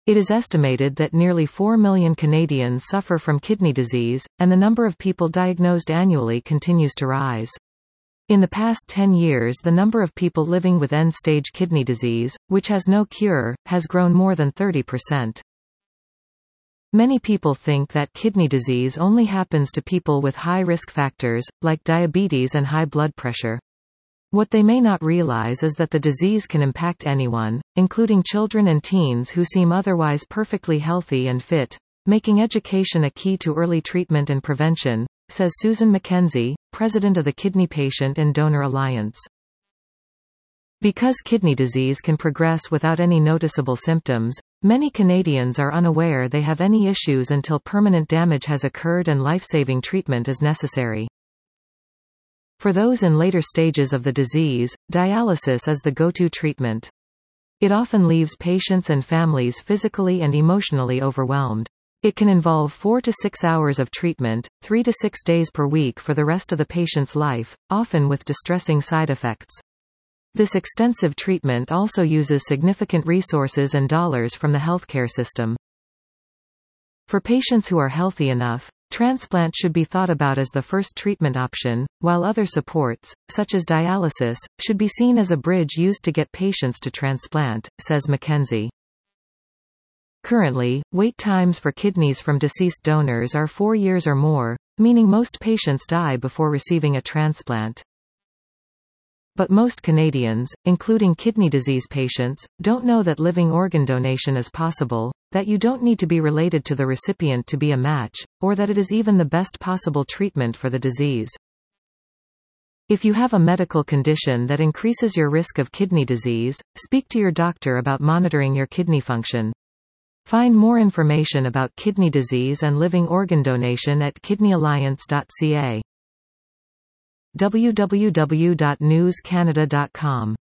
It is estimated that nearly 4 million Canadians suffer from kidney disease, and the number of people diagnosed annually continues to rise. In the past 10 years, the number of people living with end-stage kidney disease, which has no cure, has grown more than 30%. Many people think that kidney disease only happens to people with high risk factors, like diabetes and high blood pressure. What they may not realize is that the disease can impact anyone, including children and teens who seem otherwise perfectly healthy and fit, making education a key to early treatment and prevention, says Susan McKenzie, president of the Kidney Patient and Donor Alliance. Because kidney disease can progress without any noticeable symptoms, many Canadians are unaware they have any issues until permanent damage has occurred and life-saving treatment is necessary. For those in later stages of the disease, dialysis is the go-to treatment. It often leaves patients and families physically and emotionally overwhelmed. It can involve 4 to 6 hours of treatment, 3 to 6 days per week for the rest of the patient's life, often with distressing side effects. This extensive treatment also uses significant resources and dollars from the healthcare system. For patients who are healthy enough, transplant should be thought about as the first treatment option, while other supports, such as dialysis, should be seen as a bridge used to get patients to transplant, says McKenzie. Currently, wait times for kidneys from deceased donors are 4 years or more, meaning most patients die before receiving a transplant. But most Canadians, including kidney disease patients, don't know that living organ donation is possible, that you don't need to be related to the recipient to be a match, or that it is even the best possible treatment for the disease. If you have a medical condition that increases your risk of kidney disease, speak to your doctor about monitoring your kidney function. Find more information about kidney disease and living organ donation at kidneyalliance.ca. www.newscanada.com